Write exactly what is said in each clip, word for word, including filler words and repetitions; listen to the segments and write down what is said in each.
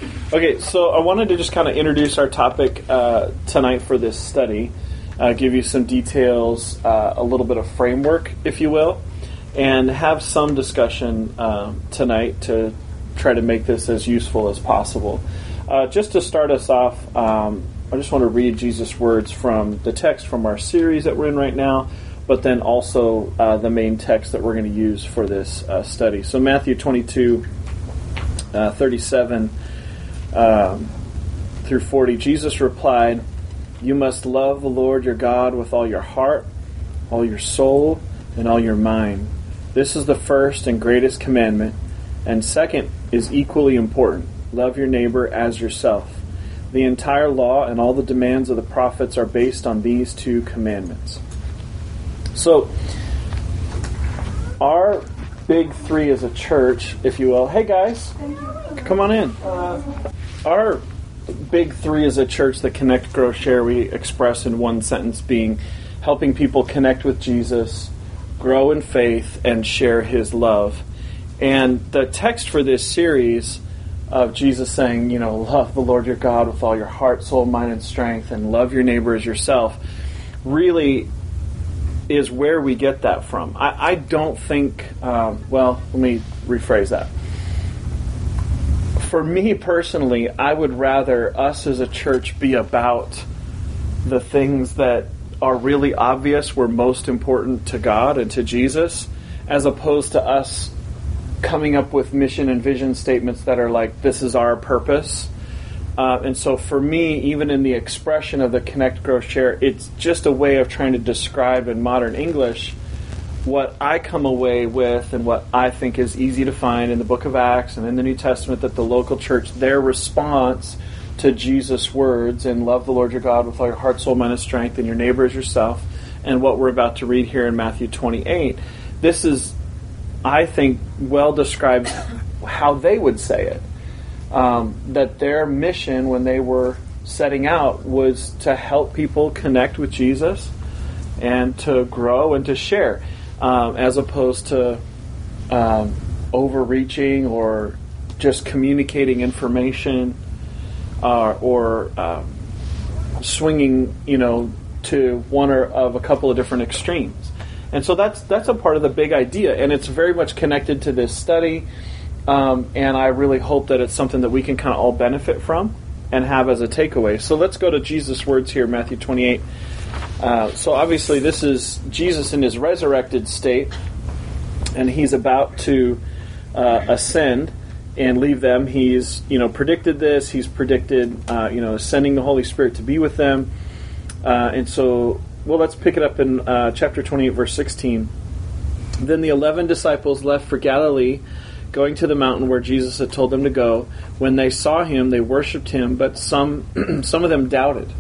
Okay, so I wanted to just kind of introduce our topic uh, tonight for this study, uh, give you some details, uh, a little bit of framework, if you will, and have some discussion uh, tonight to try to make this as useful as possible. Uh, just to start us off, um, I just want to read Jesus' words from the text from our series that we're in right now, but then also uh, the main text that we're going to use for this uh, study. So Matthew twenty-two, uh, thirty-seven um, through forty, Jesus replied, "You must love the Lord your God with all your heart, all your soul, and all your mind. This is the first and greatest commandment, and second is equally important. Love your neighbor as yourself. The entire law and all the demands of the prophets are based on these two commandments." So, our big three as a church, if you will. Hey guys, come on in. Uh, our big three as a church, the Connect, Grow, Share, we express in one sentence being helping people connect with Jesus, grow in faith, and share His love. And the text for this series of Jesus saying, you know, love the Lord your God with all your heart, soul, mind, and strength, and love your neighbor as yourself, really is where we get that from. I, I don't think, um, well, let me rephrase that. For me personally, I would rather us as a church be about the things that are really obvious were most important to God and to Jesus, as opposed to us coming up with mission and vision statements that are like, this is our purpose. Uh, and so for me, even in the expression of the Connect, Grow, Share, it's just a way of trying to describe in modern English what I come away with and what I think is easy to find in the book of Acts and in the New Testament, that the local church, their response to Jesus' words, and love the Lord your God with all your heart, soul, mind, and strength, and your neighbor as yourself, and what we're about to read here in Matthew twenty-eight, this is, I think, well describes how they would say it. Um, that their mission when they were setting out was to help people connect with Jesus and to grow and to share, um, as opposed to um, overreaching or just communicating information uh, or uh, swinging, you know, to one or of a couple of different extremes. And so that's that's a part of the big idea, and it's very much connected to this study. Um, and I really hope that it's something that we can kind of all benefit from and have as a takeaway. So let's go to Jesus' words here, Matthew twenty-eight. Uh, so obviously this is Jesus in his resurrected state, and he's about to uh, ascend and leave them. He's, you know, predicted this. He's predicted, uh, you know, sending the Holy Spirit to be with them. Uh, and so, well, let's pick it up in uh, chapter twenty-eight, verse sixteen. Then the eleven disciples left for Galilee, going to the mountain where Jesus had told them to go. When they saw him, they worshipped him, but some some of them doubted.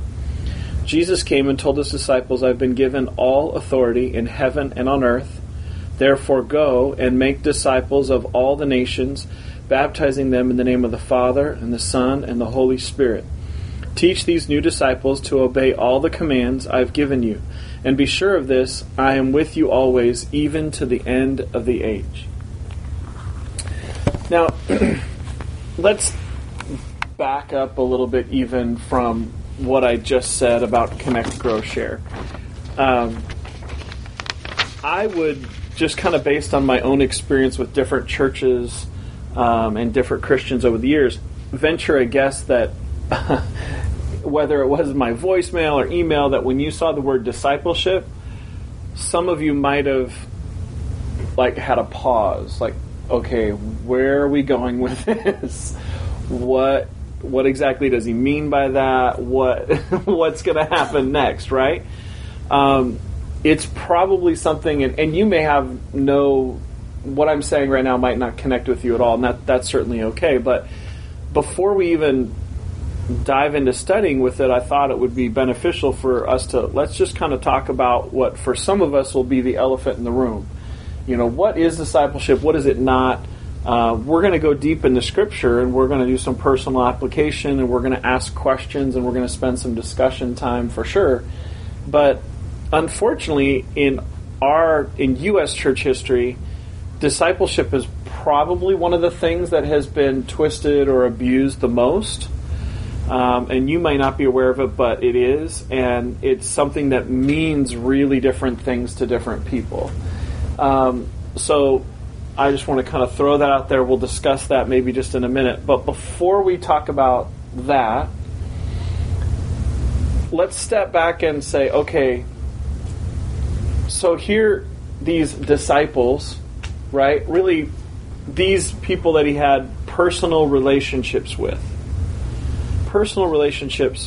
Jesus came and told his disciples, "I've been given all authority in heaven and on earth. Therefore go and make disciples of all the nations, baptizing them in the name of the Father and the Son and the Holy Spirit. Teach these new disciples to obey all the commands I've given you. And be sure of this, I am with you always, even to the end of the age." Now, let's back up a little bit even from what I just said about Connect, Grow, Share. Um, I would, just kind of based on my own experience with different churches um, and different Christians over the years, venture a guess that whether it was my voicemail or email, that when you saw the word discipleship, some of you might have like had a pause, like, okay, where are we going with this? What what exactly does he mean by that? What what's going to happen next, right? Um, it's probably something, and, and you may have no, what I'm saying right now might not connect with you at all, and that, that's certainly okay. But before we even dive into studying with it, I thought it would be beneficial for us to, let's just kind of talk about what for some of us will be the elephant in the room. You know, what is discipleship? What is it not? Uh, we're going to go deep into Scripture, and we're going to do some personal application, and we're going to ask questions, and we're going to spend some discussion time for sure. But unfortunately, in our in U S church history, discipleship is probably one of the things that has been twisted or abused the most. Um, and you may not be aware of it, but it is. And it's something that means really different things to different people. Um, so I just want to kind of throw that out there. We'll discuss that maybe just in a minute. But before we talk about that, let's step back and say, okay, so here, these disciples, right, really these people that he had personal relationships with. Personal relationships.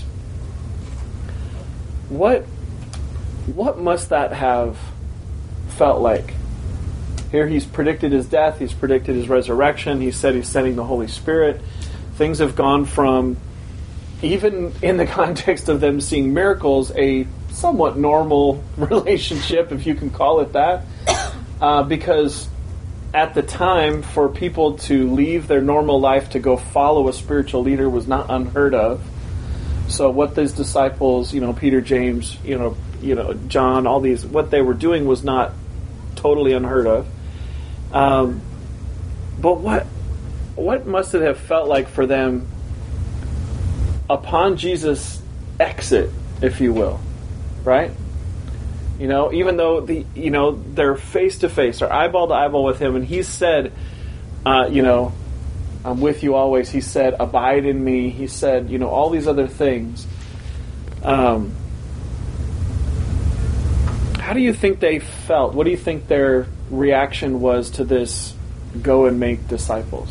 What, what must that have felt like? Here he's predicted his death, he's predicted his resurrection, he said he's sending the Holy Spirit. Things have gone from, even in the context of them seeing miracles, a somewhat normal relationship, if you can call it that, uh, because at the time, for people to leave their normal life to go follow a spiritual leader was not unheard of. So what these disciples, you know, Peter, James, you know, you know, John, all these, what they were doing was not totally unheard of. Um, but what what must it have felt like for them upon Jesus' exit, if you will, right? You know, even though the you know they're face to face or eyeball to eyeball with him, and he said, uh, you know, I'm with you always. He said, abide in me. He said, you know, all these other things. Um, how do you think they felt? What do you think their reaction was to this? Go and make disciples.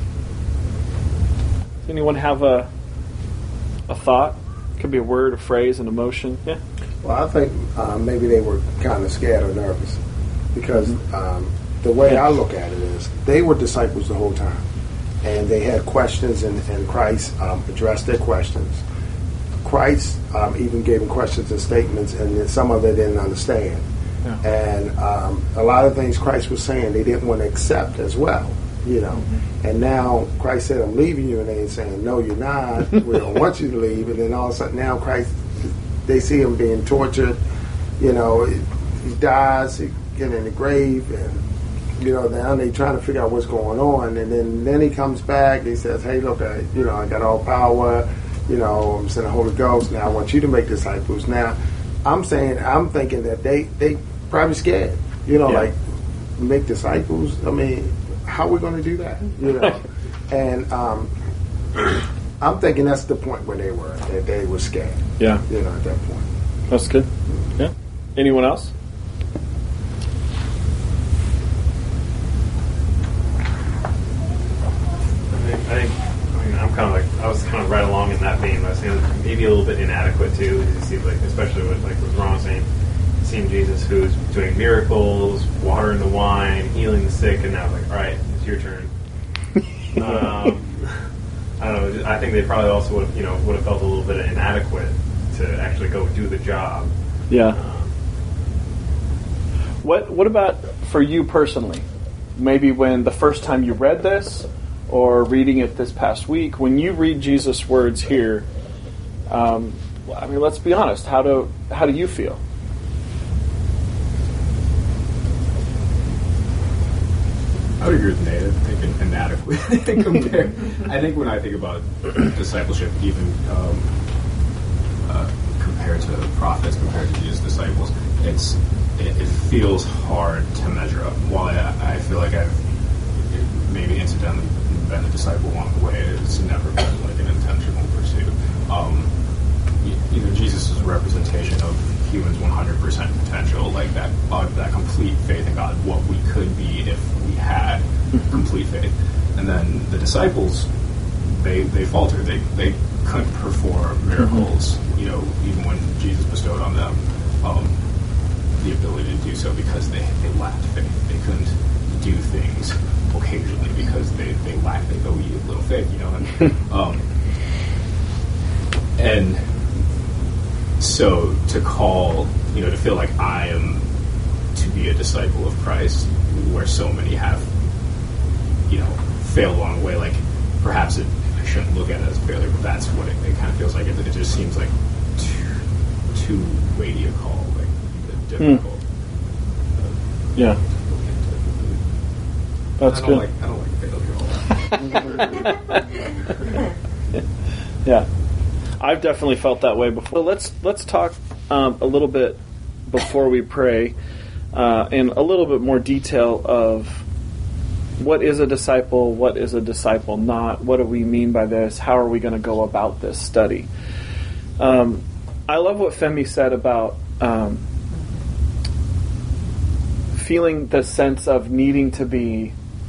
Does anyone have a a thought? It could be a word, a phrase, an emotion. Yeah. Well, I think uh, maybe they were kind of scared or nervous because um, the way I look at it is they were disciples the whole time, and they had questions, and, and Christ um, addressed their questions. Christ um, even gave them questions and statements, and then some of it they didn't understand. Yeah. And um, a lot of things Christ was saying they didn't want to accept as well, you know. Mm-hmm. And now Christ said, I'm leaving you, and they're saying, no, you're not. We don't want you to leave. And then all of a sudden now Christ... They see him being tortured, you know, he dies, he get in the grave, and, you know, now they trying to figure out what's going on, and then, then he comes back, he says, hey, look, I, you know, I got all power, you know, I'm sending the Holy Ghost, now I want you to make disciples. Now, I'm saying, I'm thinking that they, they probably scared, you know, yeah. like, make disciples, I mean, how are we going to do that, you know, and, um, I'm thinking that's the point where they were, that they were scared. Yeah. You know, at that point. That's good. Yeah. Anyone else? I think, I think, I mean, I'm kind of like, I was kind of right along in that vein. I was saying maybe a little bit inadequate too. It seems like, especially with, like, what Ron was saying, seeing Jesus who's doing miracles, watering the wine, healing the sick, and now like, all right, it's your turn. um, I don't know. I think they probably also would have, you know, would have felt a little bit inadequate to actually go do the job. Yeah. Um, what What about for you personally? Maybe when the first time you read this, or reading it this past week, when you read Jesus' words here, um, I mean, let's be honest. How do how do you feel? I would agree with Nate. I think inadequate compared. I think when I think about discipleship, even um, uh, compared to prophets, compared to Jesus' disciples, it's it, it feels hard to measure up. While I, I feel like I've maybe incidentally been a disciple along the way, it's never been like an intentional pursuit. Um, you, you know, Jesus is a representation of humans' one hundred percent potential, like that uh, that complete faith in God, what we could be if we had complete faith. And then the disciples, they they faltered. They they couldn't perform miracles, mm-hmm. you know, even when Jesus bestowed on them um, the ability to do so, because they, they lacked faith. They couldn't do things occasionally because they, they lacked they go eat a little faith, you know. And, um, and so to call, you know, to feel like I am to be a disciple of Christ, where so many have, you know, failed along the way, like perhaps it, I shouldn't look at it as failure, but that's what it, it kind of feels like. It, it just seems like too, too weighty a call, like difficult. Mm. Uh, yeah. That's I don't good. Like, I don't like failure. Yeah, I've definitely felt that way before. So let's let's talk um, a little bit before we pray uh, in a little bit more detail of what is a disciple, what is a disciple not, what do we mean by this, how are we going to go about this study. Um, I love what Femi said about um, feeling the sense of needing to be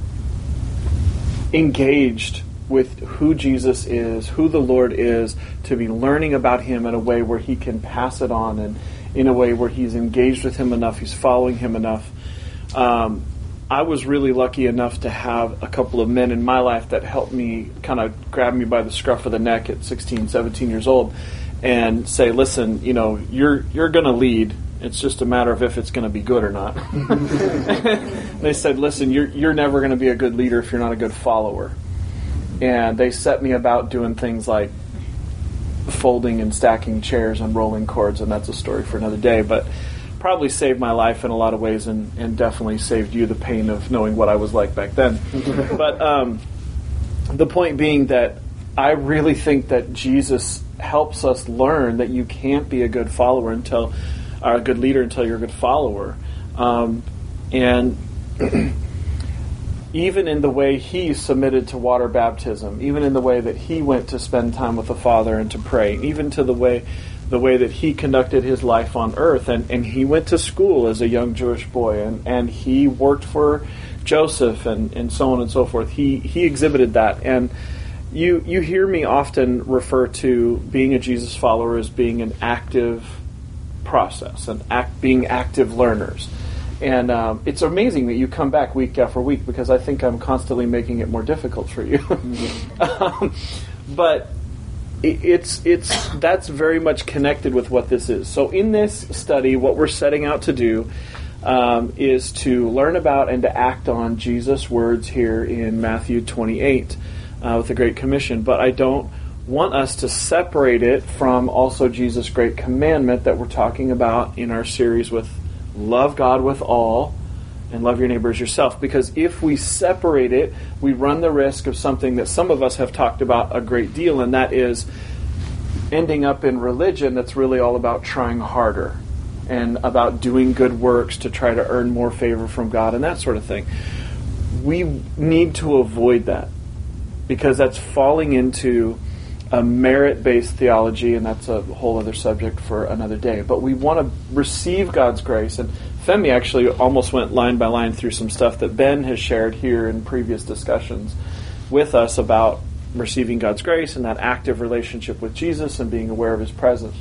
engaged with who Jesus is, who the Lord is, to be learning about Him in a way where He can pass it on, and in a way where He's engaged with Him enough, He's following Him enough. Um, I was really lucky enough to have a couple of men in my life that helped me, kind of grab me by the scruff of the neck at sixteen, seventeen years old and say, listen, you know, you're you're going to lead. It's just a matter of if it's going to be good or not. They said, listen, you're you're never going to be a good leader if you're not a good follower. And they set me about doing things like folding and stacking chairs and rolling cords, and that's a story for another day, but probably saved my life in a lot of ways, and, and definitely saved you the pain of knowing what I was like back then. But um, the point being that I really think that Jesus helps us learn that you can't be a good follower until, or a good leader until you're a good follower. Um, and even in the way He submitted to water baptism, even in the way that He went to spend time with the Father and to pray, even to the way the way that He conducted His life on earth, and, and He went to school as a young Jewish boy, and, and He worked for Joseph, and, and so on and so forth. He he exhibited that, and you you hear me often refer to being a Jesus follower as being an active process, and act being active learners. And um, it's amazing that you come back week after week, because I think I'm constantly making it more difficult for you. um, but it, it's it's that's very much connected with what this is. So in this study, what we're setting out to do um, is to learn about and to act on Jesus' words here in Matthew twenty-eight uh, with the Great Commission. But I don't want us to separate it from also Jesus' great commandment that we're talking about in our series with love God with all and love your neighbor as yourself. Because if we separate it, we run the risk of something that some of us have talked about a great deal, and that is ending up in religion that's really all about trying harder and about doing good works to try to earn more favor from God and that sort of thing. We need to avoid that, because that's falling into a merit-based theology, and that's a whole other subject for another day. But we want to receive God's grace, and Femi actually almost went line by line through some stuff that Ben has shared here in previous discussions with us about receiving God's grace and that active relationship with Jesus and being aware of His presence.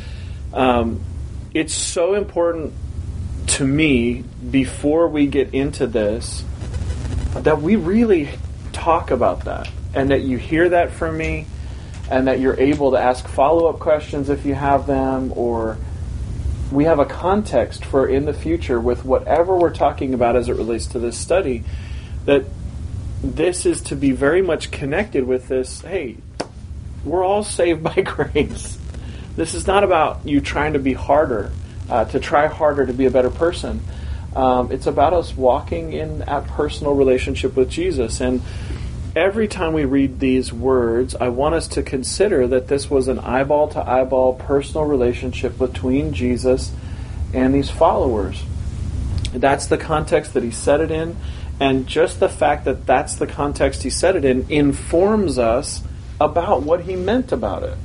Um, it's so important to me, before we get into this, that we really talk about that, and that you hear that from me, and that you're able to ask follow-up questions if you have them, or we have a context for in the future with whatever we're talking about as it relates to this study, that this is to be very much connected with this, hey, we're all saved by grace. This is not about you trying to be harder, uh, to try harder to be a better person. Um, it's about us walking in a personal relationship with Jesus. And every time we read these words, I want us to consider that this was an eyeball-to-eyeball personal relationship between Jesus and these followers. That's the context that He set it in, and just the fact that that's the context He set it in informs us about what He meant about it.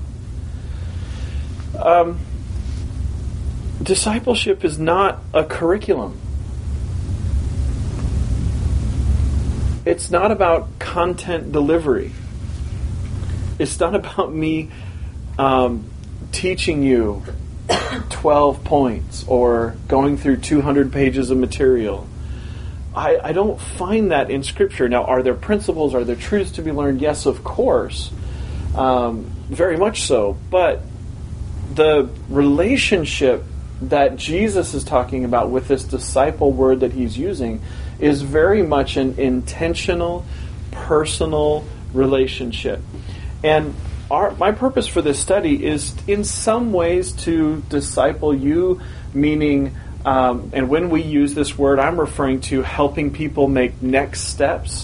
Um, discipleship is not a curriculum. It's not about content delivery. It's not about me um, teaching you twelve points or going through two hundred pages of material. I, I don't find that in Scripture. Now, are there principles? Are there truths to be learned? Yes, of course. Um, very much so. But the relationship that Jesus is talking about with this disciple word that He's using is very much an intentional, personal relationship. And our, my purpose for this study is in some ways to disciple you, meaning Um, and when we use this word, I'm referring to helping people make next steps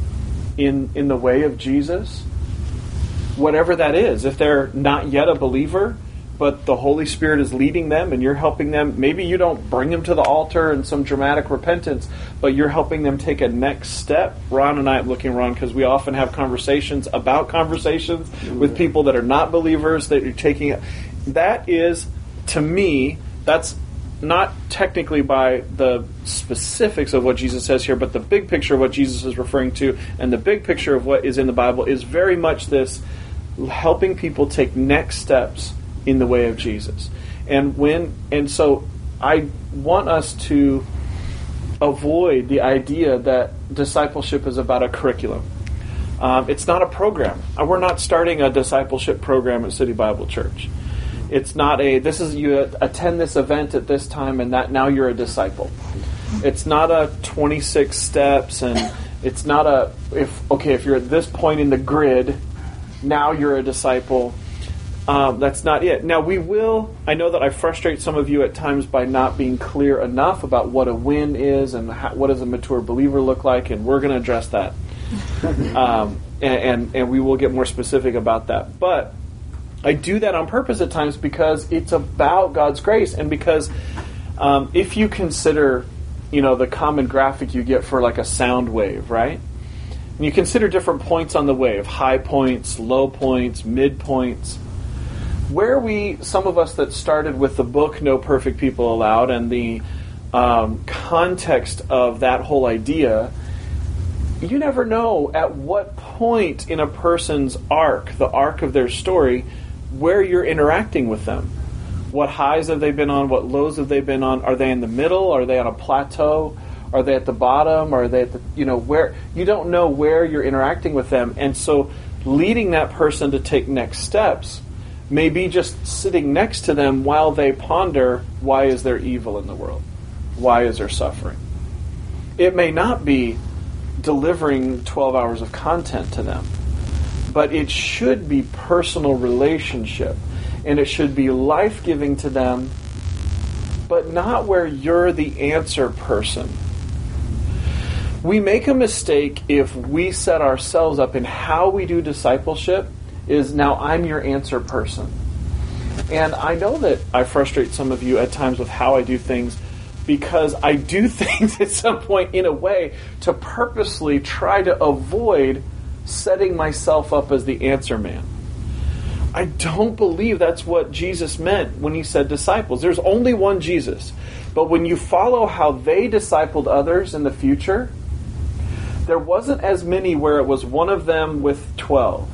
in in the way of Jesus, whatever that is. If they're not yet a believer, but the Holy Spirit is leading them and you're helping them, maybe you don't bring them to the altar in some dramatic repentance, but you're helping them take a next step. Ron and I, I'm looking Ron because we often have conversations about conversations with people that are not believers that you're taking. That is, to me, that's not technically by the specifics of what Jesus says here, but the big picture of what Jesus is referring to, and the big picture of what is in the Bible is very much this, helping people take next steps in the way of Jesus. And when and so I want us to avoid the idea that discipleship is about a curriculum. Um, it's not a program. We're not starting a discipleship program at City Bible Church. It's not a, this is, you attend this event at this time and that now you're a disciple. It's not a twenty-six steps, and it's not a, if okay, if you're at this point in the grid, now you're a disciple. Um, that's not it. Now we will, I know that I frustrate some of you at times by not being clear enough about what a win is and how, what does a mature believer look like, and we're going to address that. um, and, and, and we will get more specific about that. But I do that on purpose at times because it's about God's grace, and because um, if you consider, you know, the common graphic you get for like a sound wave, right? And you consider different points on the wave, high points, low points, mid points. Where we, some of us that started with the book No Perfect People Allowed and the um, context of that whole idea, you never know at what point in a person's arc, the arc of their story, where you're interacting with them. What highs have they been on? What lows have they been on? Are they in the middle? Are they on a plateau? Are they at the bottom? Are they at the, you know, where? You don't know where you're interacting with them. And so leading that person to take next steps may be just sitting next to them while they ponder, why is there evil in the world? Why is there suffering? It may not be delivering twelve hours of content to them, but it should be personal relationship, and it should be life-giving to them, but not where you're the answer person. We make a mistake if we set ourselves up in how we do discipleship is, now I'm your answer person. And I know that I frustrate some of you at times with how I do things, because I do things at some point in a way to purposely try to avoid setting myself up as the answer man. I don't believe that's what Jesus meant when he said disciples. There's only one Jesus. But when you follow how they discipled others in the future, there wasn't as many where it was one of them with twelve.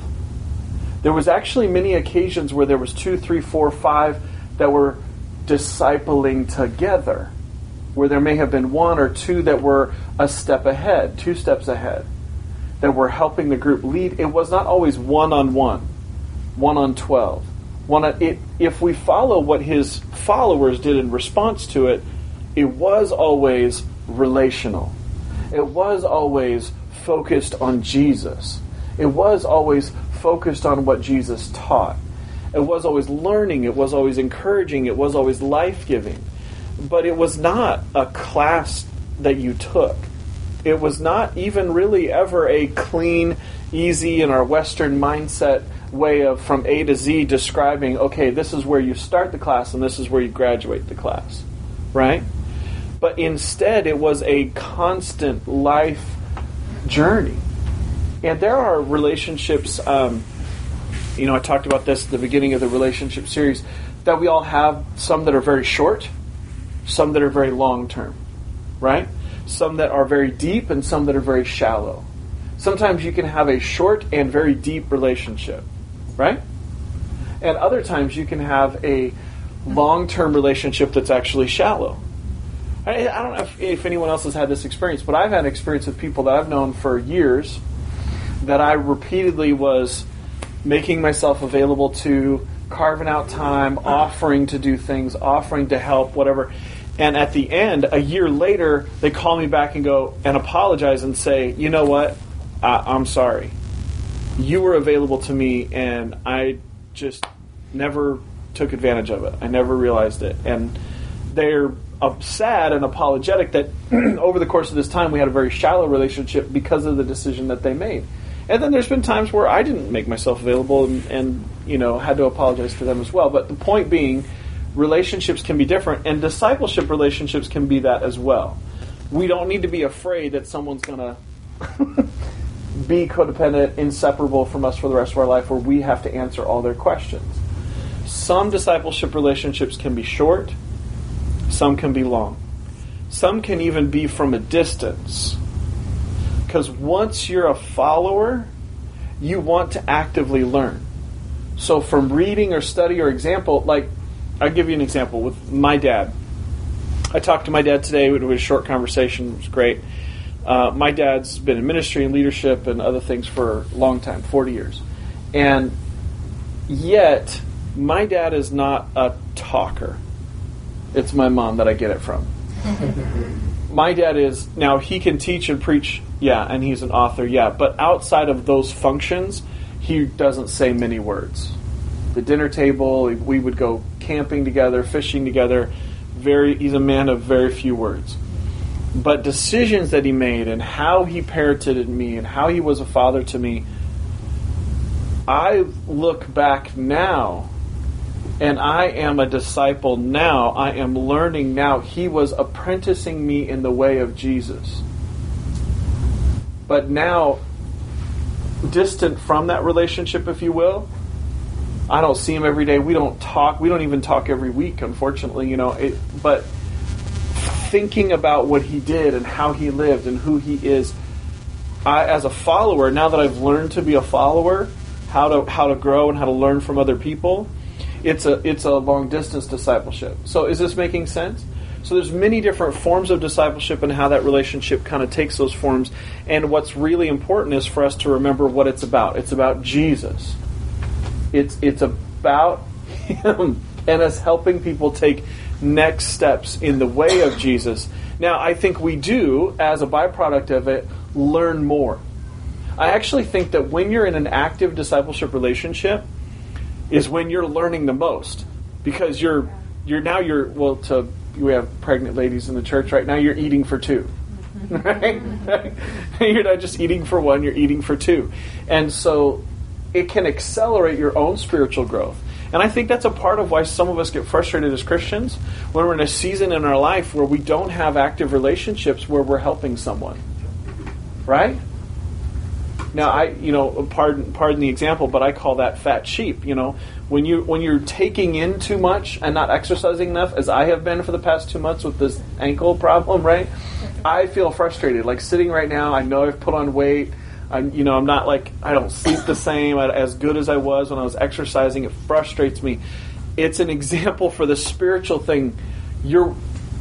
There was actually many occasions where there was two, three, four, five that were discipling together, where there may have been one or two that were a step ahead, two steps ahead, that were helping the group lead. It was not always one-on-one, one on twelve. One on, it, if we follow what his followers did in response to it, it was always relational. It was always focused on Jesus. It was always focused on what Jesus taught. It was always learning. It was always encouraging. It was always life-giving. But it was not a class that you took. It was not even really ever a clean, easy, in our Western mindset way of from A to Z describing, okay, this is where you start the class and this is where you graduate the class. Right? But instead, it was a constant life journey. And there are relationships, um, you know, I talked about this at the beginning of the relationship series, that we all have, some that are very short, some that are very long-term, right? Some that are very deep and some that are very shallow. Sometimes you can have a short and very deep relationship, right? And other times you can have a long-term relationship that's actually shallow. I, I don't know if, if anyone else has had this experience, but I've had experience with people that I've known for years that I repeatedly was making myself available to, carving out time, offering to do things, offering to help, whatever. And at the end, a year later, they call me back and go and apologize and say, you know what, I, I'm sorry. You were available to me and I just never took advantage of it. I never realized it. And they're uh, sad and apologetic that over the course of this time we had a very shallow relationship because of the decision that they made. And then there's been times where I didn't make myself available and, and you know had to apologize to them as well. But the point being, relationships can be different, and discipleship relationships can be that as well. We don't need to be afraid that someone's going to be codependent, inseparable from us for the rest of our life, where we have to answer all their questions. Some discipleship relationships can be short. Some can be long. Some can even be from a distance. Because once you're a follower, you want to actively learn. So from reading or study or example, like, I'll give you an example with my dad. I talked to my dad today. It was a short conversation. It was great. Uh, my dad's been in ministry and leadership and other things for a long time, forty years. And yet, my dad is not a talker. It's my mom that I get it from. My dad is, now he can teach and preach, yeah, and he's an author, yeah. But outside of those functions, he doesn't say many words. The dinner table, we would go camping together, fishing together. Very, he's a man of very few words. But decisions that he made and how he parented me and how he was a father to me, I look back now and I am a disciple now. I am learning now. He was apprenticing me in the way of Jesus. But now, distant from that relationship, if you will, I don't see him every day. We don't talk. We don't even talk every week, unfortunately. You know, it, but thinking about what he did and how he lived and who he is, I, as a follower, now that I've learned to be a follower, how to how to grow and how to learn from other people, it's a it's a long distance discipleship. So is this making sense? So there's many different forms of discipleship and how that relationship kind of takes those forms. And what's really important is for us to remember what it's about. It's about Jesus. It's it's about him and us helping people take next steps in the way of Jesus. Now, I think we do, as a byproduct of it, learn more. I actually think that when you're in an active discipleship relationship is when you're learning the most, because you're you're now you're well to we have pregnant ladies in the church right now. You're eating for two, right? You're not just eating for one; you're eating for two, and so it can accelerate your own spiritual growth. And I think that's a part of why some of us get frustrated as Christians when we're in a season in our life where we don't have active relationships where we're helping someone, right? Now, I, you know, pardon, pardon the example, but I call that fat sheep. You know, when you when you're taking in too much and not exercising enough, as I have been for the past two months with this ankle problem, right? I feel frustrated. Like sitting right now, I know I've put on weight. I'm, you know, I'm not like, I don't sleep the same as good as I was when I was exercising. It frustrates me. It's an example for the spiritual thing. You're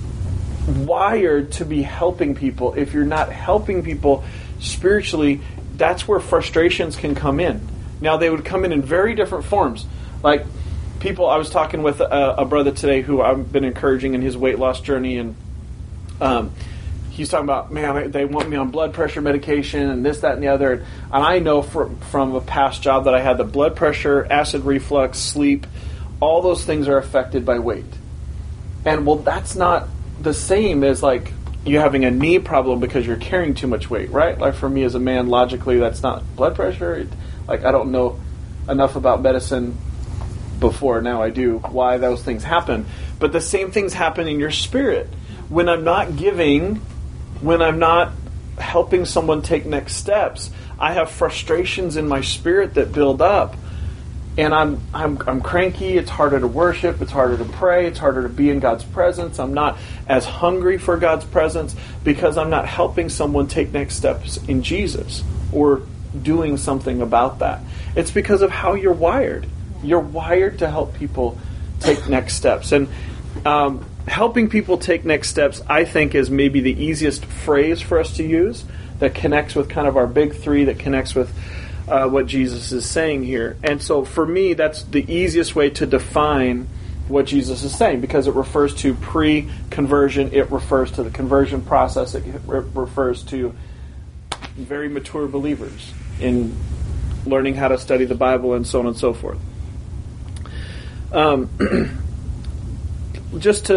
wired to be helping people. If you're not helping people spiritually, that's where frustrations can come in. Now, they would come in in very different forms. Like people, I was talking with a, a brother today who I've been encouraging in his weight loss journey, and um, he's talking about, man, they want me on blood pressure medication and this, that, and the other. And I know from, from a past job that I had, the blood pressure, acid reflux, sleep, all those things are affected by weight. And, well, that's not the same as, like, you having a knee problem because you're carrying too much weight, right? Like, for me as a man, logically, that's not blood pressure. It, like, I don't know enough about medicine before. Now I do, why those things happen. But the same things happen in your spirit. When I'm not giving... When I'm not helping someone take next steps, I have frustrations in my spirit that build up, and I'm I'm I'm cranky. It's harder to worship. It's harder to pray. It's harder to be in God's presence. I'm not as hungry for God's presence because I'm not helping someone take next steps in Jesus or doing something about that. It's because of how you're wired. You're wired to help people take next steps, and um, helping people take next steps, I think, is maybe the easiest phrase for us to use that connects with kind of our big three, that connects with uh, what Jesus is saying here. And so for me, that's the easiest way to define what Jesus is saying, because it refers to pre-conversion, it refers to the conversion process, it re- refers to very mature believers in learning how to study the Bible and so on and so forth. Um, just to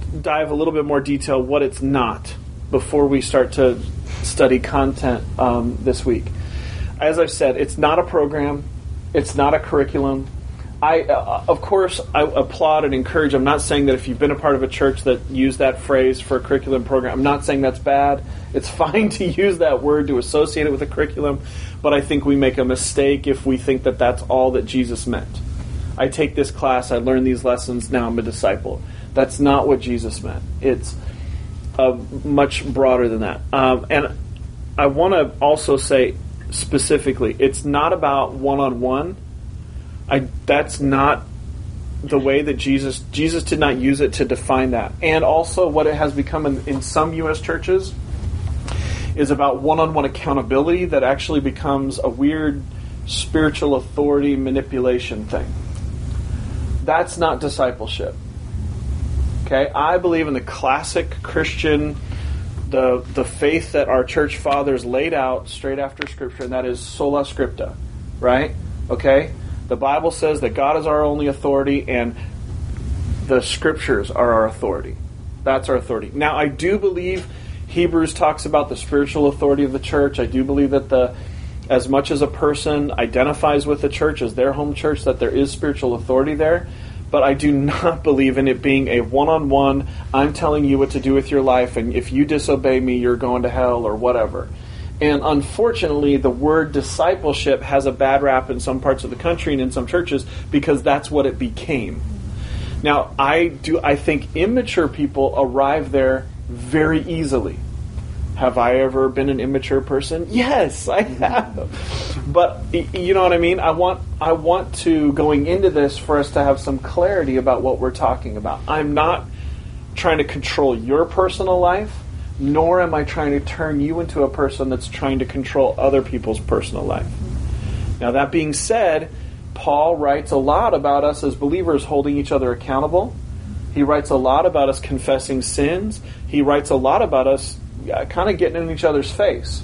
dive a little bit more detail what it's not before we start to study content um, this week. As I've said, it's not a program. It's not a curriculum. I, uh, of course, I applaud and encourage. I'm not saying that if you've been a part of a church that used that phrase for a curriculum program, I'm not saying that's bad. It's fine to use that word to associate it with a curriculum, but I think we make a mistake if we think that that's all that Jesus meant. I take this class, I learn these lessons, now I'm a disciple. That's not what Jesus meant. It's uh, much broader than that. Um, and I want to also say specifically, it's not about one-on-one. I, that's not the way that Jesus, Jesus did not use it to define that. And also what it has become in, in some U S churches is about one-on-one accountability that actually becomes a weird spiritual authority manipulation thing. That's not discipleship. Okay? I believe in the classic Christian, the the faith that our church fathers laid out straight after Scripture, and that is sola scripta. Right? Okay? The Bible says that God is our only authority, and the Scriptures are our authority. That's our authority. Now, I do believe Hebrews talks about the spiritual authority of the church. I do believe that the, as much as a person identifies with the church as their home church, that there is spiritual authority there. But I do not believe in it being a one-on-one, I'm telling you what to do with your life, and if you disobey me, you're going to hell, or whatever. And unfortunately, the word discipleship has a bad rap in some parts of the country and in some churches because that's what it became. Now, I do. I think immature people arrive there very easily. Have I ever been an immature person? Yes, I have. But you know what I mean? I want I want to, going into this, for us to have some clarity about what we're talking about. I'm not trying to control your personal life, nor am I trying to turn you into a person that's trying to control other people's personal life. Now, that being said, Paul writes a lot about us as believers holding each other accountable. He writes a lot about us confessing sins. He writes a lot about us uh, kind of getting in each other's face.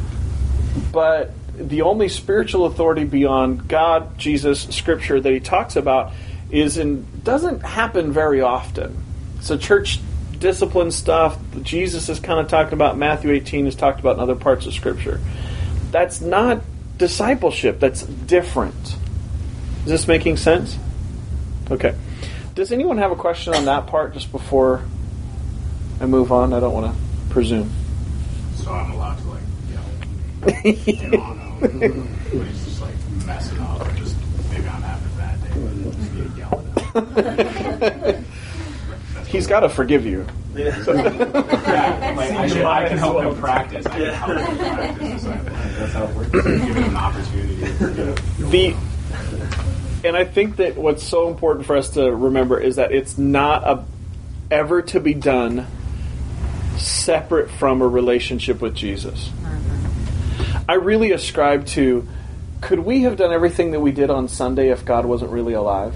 But the only spiritual authority beyond God, Jesus, Scripture that he talks about is in doesn't happen very often. So church discipline stuff, Jesus is kind of talking about, Matthew eighteen is talked about in other parts of Scripture. That's not discipleship. That's different. Is this making sense? Okay. Does anyone have a question on that part just before I move on? I don't want to presume. So I'm allowed to, like, yell. No, no. But he's just, like, messing up, or just maybe I'm having a bad day. Just get yelled at. He's got to forgive you. Yeah. So, yeah, like, I, should, I can help him practice. I can help him practice. So that's how it works. Give him an opportunity. The, and I think that what's so important for us to remember is that it's not a, ever to be done separate from a relationship with Jesus. I really ascribe to, could we have done everything that we did on Sunday if God wasn't really alive?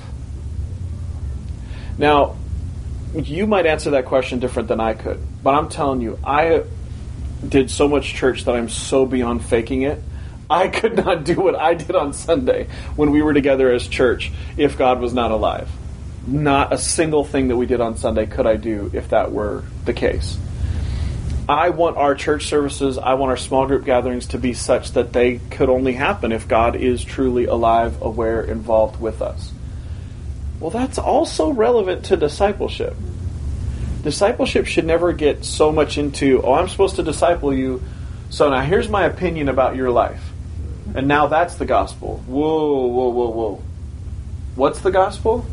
Now, you might answer that question different than I could, but I'm telling you, I did so much church that I'm so beyond faking it. I could not do what I did on Sunday when we were together as church if God was not alive. Not a single thing that we did on Sunday could I do if that were the case. I want our church services, I want our small group gatherings to be such that they could only happen if God is truly alive, aware, involved with us. Well, that's also relevant to discipleship. Discipleship should never get so much into, oh, I'm supposed to disciple you, so now here's my opinion about your life. And now that's the gospel. Whoa, whoa, whoa, whoa. What's the gospel?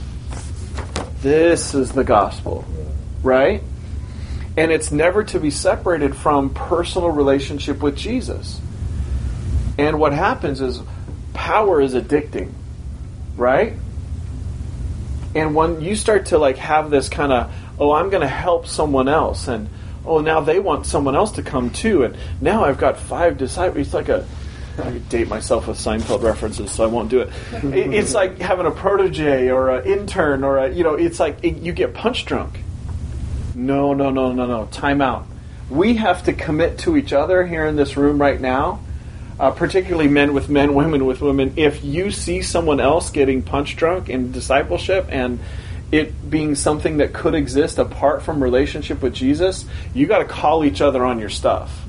This is the gospel, right? And it's never to be separated from personal relationship with Jesus. And what happens is power is addicting, right? And when you start to like have this kind of, oh, I'm going to help someone else, and oh, now they want someone else to come too, and now I've got five disciples. It's like a, I could date myself with Seinfeld references, so I won't do it. It's like having a protege or an intern, or a, you know, it's like it, you get punch drunk. No, no, no, no, no. Time out. We have to commit to each other here in this room right now, uh, particularly men with men, women with women. If you see someone else getting punch drunk in discipleship and it being something that could exist apart from relationship with Jesus, you got to call each other on your stuff.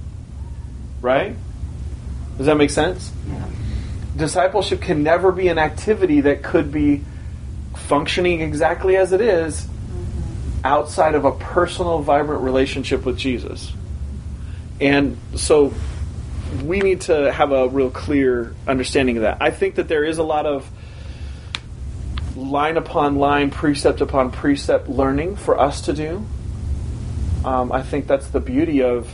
Right? Does that make sense? Yeah. Discipleship can never be an activity that could be functioning exactly as it is outside of a personal, vibrant relationship with Jesus. And so we need to have a real clear understanding of that. I think that there is a lot of line upon line, precept upon precept learning for us to do. Um, I think that's the beauty of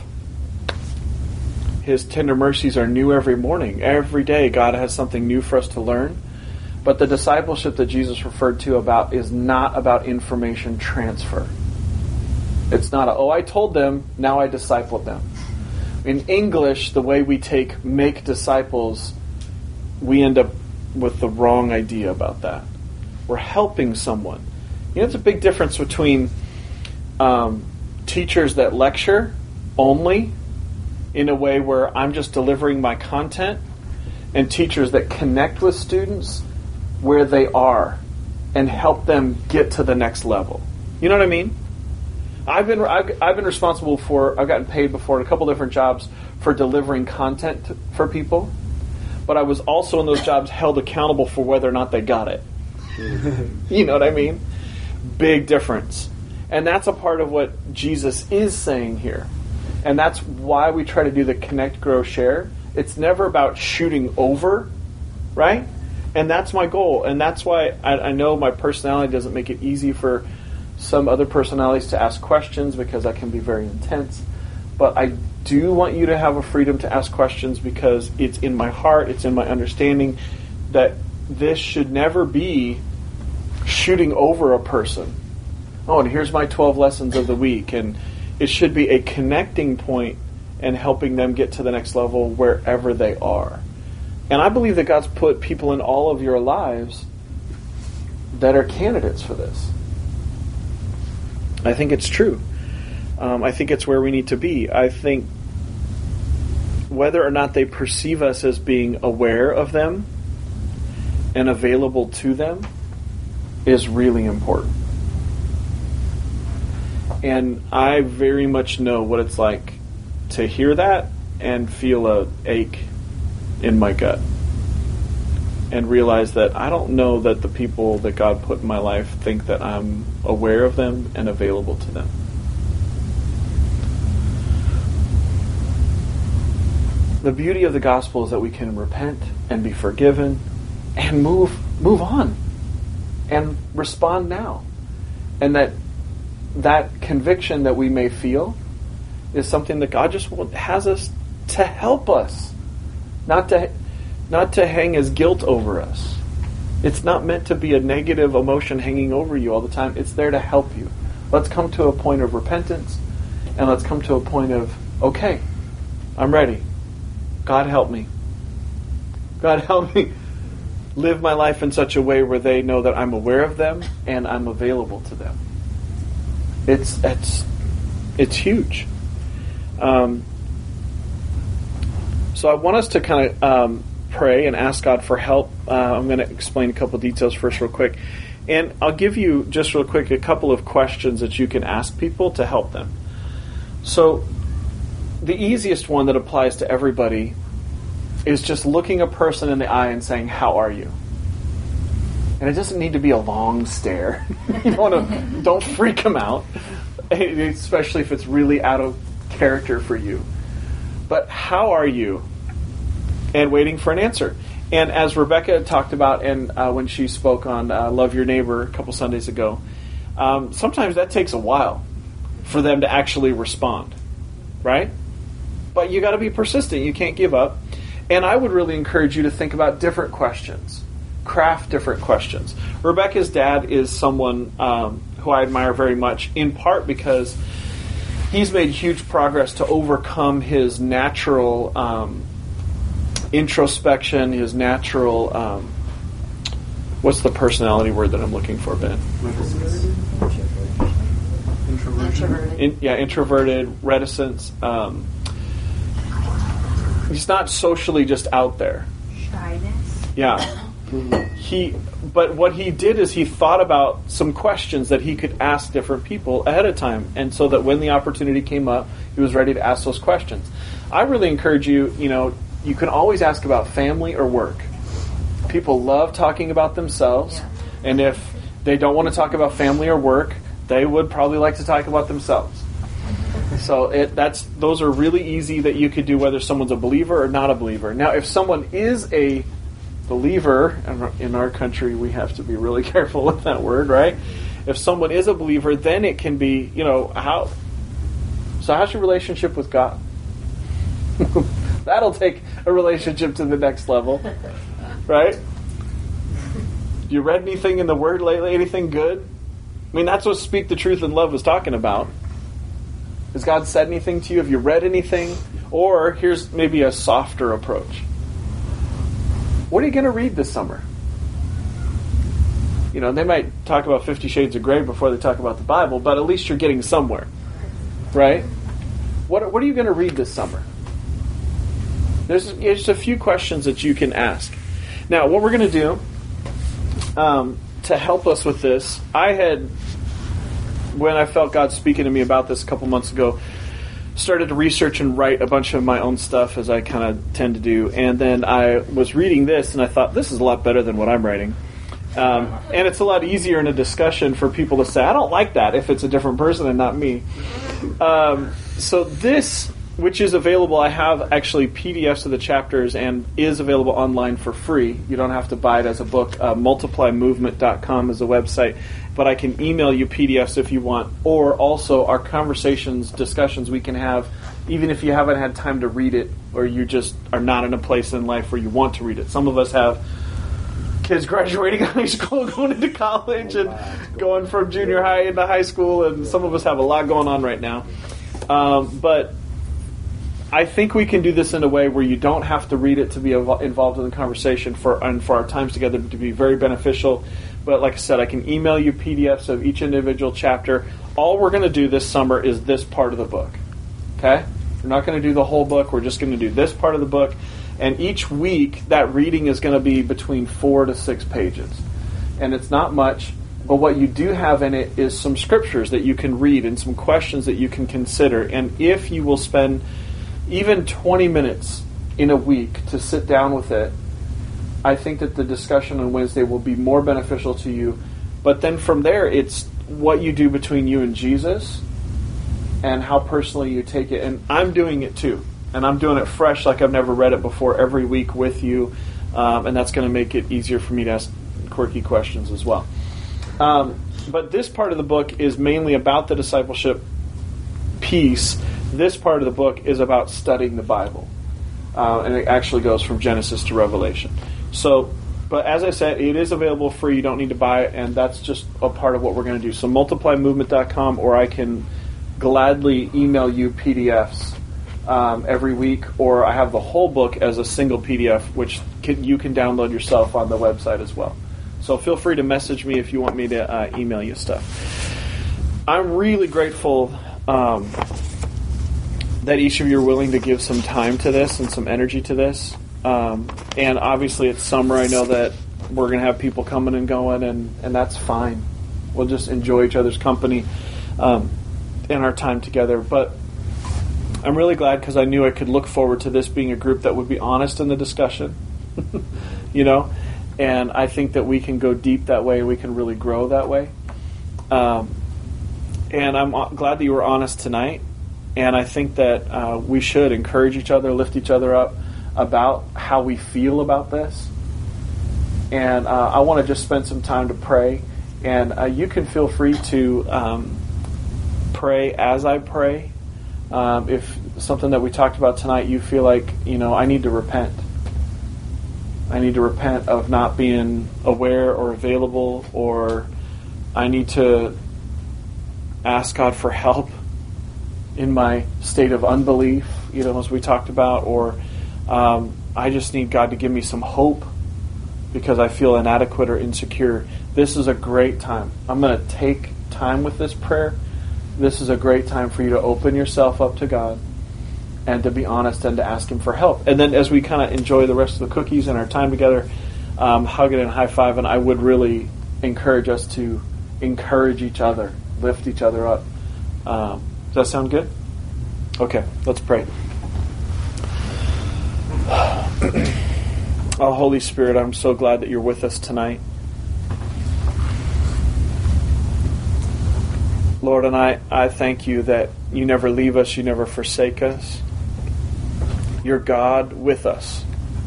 His tender mercies are new every morning. Every day God has something new for us to learn. But the discipleship that Jesus referred to about is not about information transfer. It's not a, oh, I told them, now I discipled them. In English, the way we take make disciples, we end up with the wrong idea about that. We're helping someone. You know, it's a big difference between um, teachers that lecture only in a way where I'm just delivering my content, and teachers that connect with students where they are and help them get to the next level. You know what I mean? I've been I've, I've been responsible for, I've gotten paid before in a couple different jobs for delivering content to, for people, but I was also in those jobs held accountable for whether or not they got it. You know what I mean? Big difference. And that's a part of what Jesus is saying here. And that's why we try to do the connect, grow, share. It's never about shooting over, right? And that's my goal. And that's why I, I know my personality doesn't make it easy for some other personalities to ask questions, because I can be very intense. But I do want you to have a freedom to ask questions, because it's in my heart, it's in my understanding that this should never be shooting over a person. Oh, and here's my twelve lessons of the week. And it should be a connecting point and helping them get to the next level wherever they are. And I believe that God's put people in all of your lives that are candidates for this. I think it's true. Um, I think it's where we need to be. I think whether or not they perceive us as being aware of them and available to them is really important. And I very much know what it's like to hear that and feel a ache in my gut. And realize that I don't know that the people that God put in my life think that I'm aware of them and available to them. The beauty of the gospel is that we can repent and be forgiven and move move on and respond now. And that that conviction that we may feel is something that God just has us to help us, not to not to hang as guilt over us. It's not meant to be a negative emotion hanging over you all the time. It's there to help you. Let's come to a point of repentance, and let's come to a point of, okay, I'm ready. God help me. God help me live my life in such a way where they know that I'm aware of them and I'm available to them. It's it's it's huge. Um, so I want us to kind of um, pray and ask God for help. Uh, I'm going to explain a couple details first real quick. And I'll give you, just real quick, a couple of questions that you can ask people to help them. So the easiest one that applies to everybody is just looking a person in the eye and saying, "How are you?" And it doesn't need to be a long stare. You don't want to, don't freak them out, especially if it's really out of character for you. But how are you? And waiting for an answer. And as Rebecca talked about, and uh, when she spoke on uh, Love Your Neighbor a couple Sundays ago, um, sometimes that takes a while for them to actually respond, right? But you got to be persistent. You can't give up. And I would really encourage you to think about different questions. Craft different questions. Rebecca's dad is someone um, who I admire very much, in part because he's made huge progress to overcome his natural um, introspection, his natural, um, what's the personality word that I'm looking for, Ben? Introverted. In, yeah, introverted, reticence. Um, he's not socially just out there. Shyness. Yeah. Mm-hmm. He, but what he did is he thought about some questions that he could ask different people ahead of time, and so that when the opportunity came up, he was ready to ask those questions. I really encourage you, you know, you can always ask about family or work. People love talking about themselves, Yeah. and if they don't want to talk about family or work, they would probably like to talk about themselves. So it, that's those are really easy that you could do whether someone's a believer or not a believer. Now, if someone is a believer, and in our country we have to be really careful with that word, right? If someone is a believer, then it can be, you know, how. So how's your relationship with God? That'll take a relationship to the next level, right? You read anything in the Word lately? Anything good? I mean, that's what Speak the Truth in Love was talking about. Has God said anything to you? Have you read anything? Or here's maybe a softer approach. What are you going to read this summer? You know, they might talk about Fifty Shades of Grey before they talk about the Bible, but at least you're getting somewhere, right? What What are you going to read this summer? There's just a few questions that you can ask. Now, what we're going to do um, to help us with this, I had, when I felt God speaking to me about this a couple months ago, started to research and write a bunch of my own stuff, as I kind of tend to do. And then I was reading this, and I thought, this is a lot better than what I'm writing. Um, and it's a lot easier in a discussion for people to say, I don't like that if it's a different person and not me. Um, so this, which is available, I have actually P D Fs of the chapters and is available online for free. You don't have to buy it as a book. Uh, multiply movement dot com is the website. But I can email you P D Fs if you want. Or also our conversations, discussions we can have, even if you haven't had time to read it or you just are not in a place in life where you want to read it. Some of us have kids graduating high school, going into college, and going from junior high into high school, and some of us have a lot going on right now. Um, but I think we can do this in a way where you don't have to read it to be involved in the conversation for and for our times together to be very beneficial. But like I said, I can email you P D Fs of each individual chapter. All we're going to do this summer is this part of the book. Okay? We're not going to do the whole book. We're just going to do this part of the book. And each week, that reading is going to be between four to six pages. And it's not much, but what you do have in it is some scriptures that you can read and some questions that you can consider. And if you will spend even twenty minutes in a week to sit down with it, I think that the discussion on Wednesday will be more beneficial to you. But then from there, it's what you do between you and Jesus and how personally you take it. And I'm doing it too. And I'm doing it fresh like I've never read it before every week with you. Um, and that's going to make it easier for me to ask quirky questions as well. Um, but this part of the book is mainly about the discipleship piece. This part of the book is about studying the Bible. Uh, and it actually goes from Genesis to Revelation. So, but as I said, it is available free. You don't need to buy it, and that's just a part of what we're going to do. So multiply movement dot com, or I can gladly email you P D Fs um, every week, or I have the whole book as a single P D F, which can, you can download yourself on the website as well. So feel free to message me if you want me to uh, email you stuff. I'm really grateful um, that each of you are willing to give some time to this and some energy to this. Um, and obviously it's summer. I know that we're going to have people coming and going, and, and that's fine. We'll just enjoy each other's company um, in our time together. But I'm really glad because I knew I could look forward to this being a group that would be honest in the discussion, you know, and I think that we can go deep that way. We can really grow that way. Um, and I'm glad that you were honest tonight. And I think that uh, we should encourage each other, lift each other up about how we feel about this. And uh, I want to just spend some time to pray. And uh, you can feel free to um, pray as I pray. Um, if something that we talked about tonight, you feel like, you know, I need to repent. I need to repent of not being aware or available, or I need to ask God for help in my state of unbelief, you know, as we talked about, or um, I just need God to give me some hope because I feel inadequate or insecure. This is a great time. I'm going to take time with this prayer. This is a great time for you to open yourself up to God and to be honest and to ask Him for help. And then as we kind of enjoy the rest of the cookies and our time together, um, hugging and high-fiving, I would really encourage us to encourage each other, lift each other up. Um, does that sound good? Okay, let's pray. Oh, Holy Spirit, I'm so glad that you're with us tonight. Lord, and I, I thank you that you never leave us, you never forsake us. You're God with us.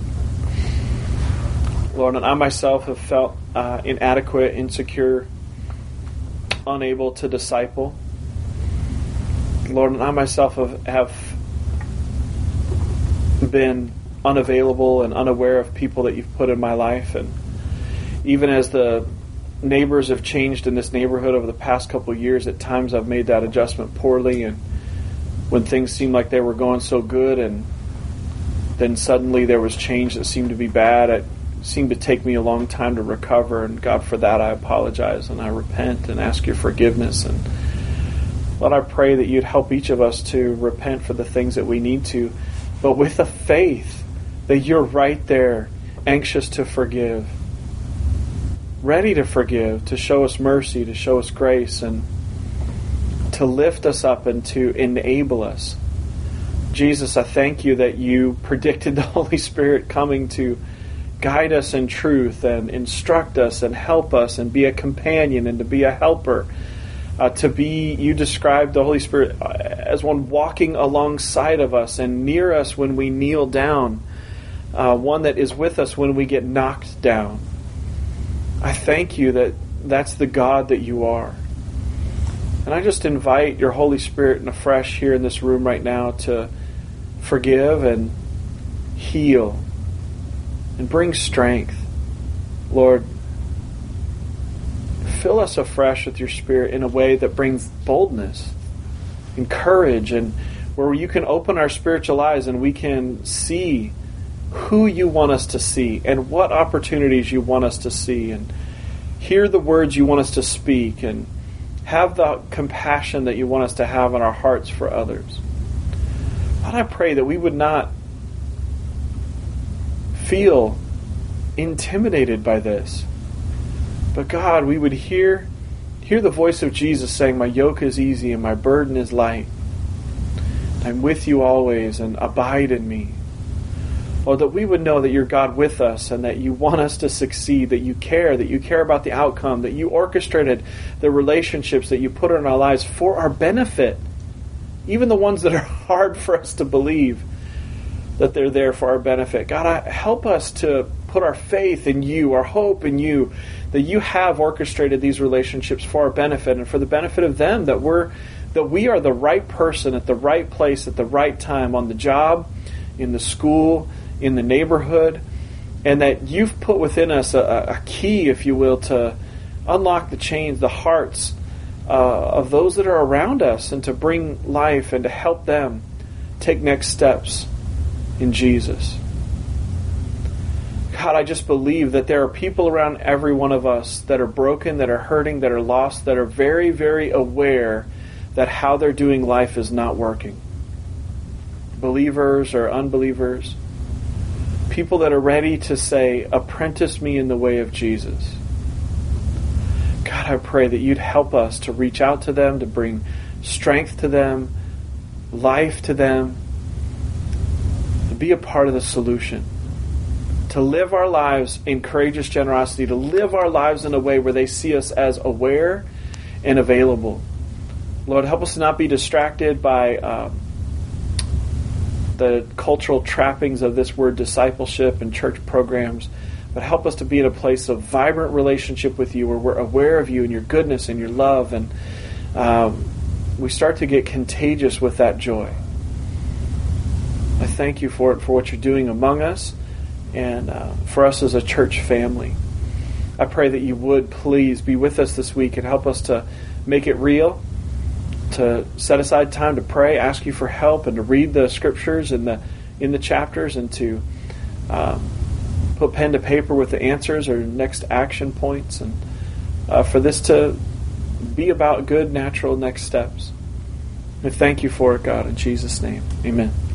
Lord, and I myself have felt uh, inadequate, insecure, unable to disciple. Lord, and I myself have, have been unavailable and unaware of people that you've put in my life. And even as the neighbors have changed in this neighborhood over the past couple of years, at times I've made that adjustment poorly, and when things seemed like they were going so good and then suddenly there was change that seemed to be bad, it seemed to take me a long time to recover, and God, for that I apologize and I repent and ask your forgiveness. And Lord, I pray that you'd help each of us to repent for the things that we need to, but with a faith that you're right there, anxious to forgive, ready to forgive, to show us mercy, to show us grace, and to lift us up and to enable us. Jesus, I thank you that you predicted the Holy Spirit coming to guide us in truth and instruct us and help us and be a companion and to be a helper. Uh, to be, you described the Holy Spirit as one walking alongside of us and near us when we kneel down, uh, one that is with us when we get knocked down. I thank you that that's the God that you are. And I just invite your Holy Spirit in afresh here in this room right now to forgive and heal and bring strength. Lord, fill us afresh with your Spirit in a way that brings boldness and courage, and where you can open our spiritual eyes and we can see who you want us to see and what opportunities you want us to see, and hear the words you want us to speak, and have the compassion that you want us to have in our hearts for others. But I pray that we would not feel intimidated by this, but God, we would hear hear the voice of Jesus saying, my yoke is easy and my burden is light. I'm with you always, and abide in me. Or that we would know that you're God with us and that you want us to succeed, that you care, that you care about the outcome, that you orchestrated the relationships that you put in our lives for our benefit, even the ones that are hard for us to believe that they're there for our benefit. God, I, help us to put our faith in you, our hope in you, that you have orchestrated these relationships for our benefit and for the benefit of them, that we're that we are the right person at the right place at the right time, on the job, in the school, in the neighborhood, and that you've put within us a, a key, if you will, to unlock the chains, the hearts uh, of those that are around us, and to bring life and to help them take next steps in Jesus. God, I just believe that there are people around every one of us that are broken, that are hurting, that are lost, that are very, very aware that how they're doing life is not working. Believers or unbelievers. People that are ready to say, apprentice me in the way of Jesus. God, I pray that you'd help us to reach out to them, to bring strength to them, life to them, to be a part of the solution. To live our lives in courageous generosity, to live our lives in a way where they see us as aware and available. Lord, help us to not be distracted by um, the cultural trappings of this word discipleship and church programs, but help us to be in a place of vibrant relationship with you, where we're aware of you and your goodness and your love, and um, we start to get contagious with that joy. I thank you for it, for what you're doing among us, and uh, for us as a church family. I pray that you would please be with us this week and help us to make it real, to set aside time to pray, ask you for help, and to read the scriptures in the in the chapters, and to um, put pen to paper with the answers or next action points, and uh, for this to be about good, natural next steps. We thank you for it, God, in Jesus' name. Amen.